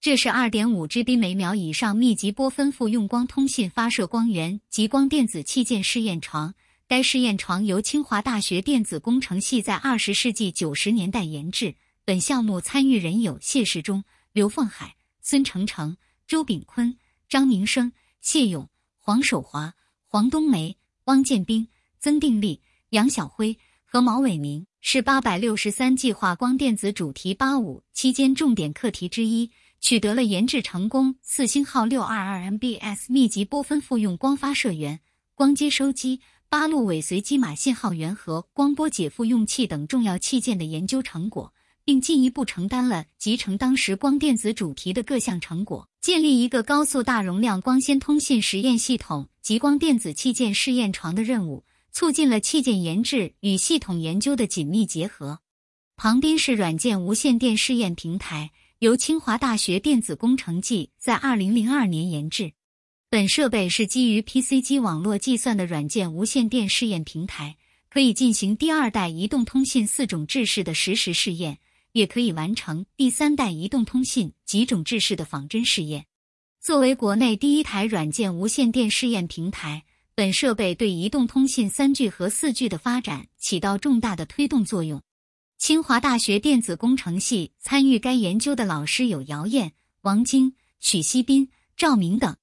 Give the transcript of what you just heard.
这是 2.5Gb 每秒以上密集波分布用光通信发射光源及光电子器件试验床。该试验床由清华大学电子工程系在20世纪90年代研制。本项目参与人有谢世忠、刘凤海、孙成成、周炳坤、张明生、谢勇、黄守华、黄冬梅、汪建兵、曾定力、杨晓辉和毛伟明，是863计划光电子主题85期间重点课题之一，取得了研制成功4星号 622MBS 密集波分布用光发射源、光接收机、8路尾随机码信号源和光波解复用器等重要器件的研究成果，并进一步承担了集成当时光电子主题的各项成果，建立一个高速大容量光纤通信实验系统及光电子器件试验床的任务，促进了器件研制与系统研究的紧密结合。旁边是软件无线电试验平台，由清华大学电子工程系在2002年研制。本设备是基于 PC 机网络计算的软件无线电试验平台，可以进行第2代移动通信4种制式的实时试验，也可以完成第3代移动通信几种制式的仿真试验。作为国内第一台软件无线电试验平台，本设备对移动通信3G 和4G 的发展起到重大的推动作用。清华大学电子工程系参与该研究的老师有姚燕、王晶、许锡斌、赵明等。